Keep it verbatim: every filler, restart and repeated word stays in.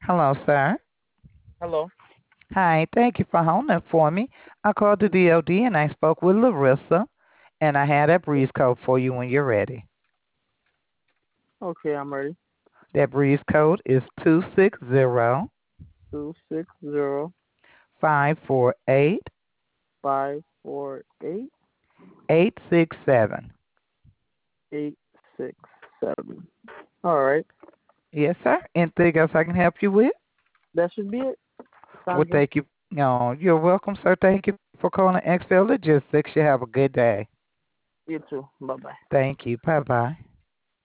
Hello, sir. Hello. Hi, thank you for holding for me. I called the D O D and I spoke with Larissa, and I had that breeze code for you when you're ready. Okay, I'm ready. That breeze code is two six zero Two six zero five four eight five four eight eight six seven. eight six seven. All right, Yes, sir. Anything else I can help you with? that should be it. Well, Sandra. thank you. No, you're welcome, sir. Thank you for calling X L Logistics. You have a good day. You too. Bye bye. Thank you. Bye bye.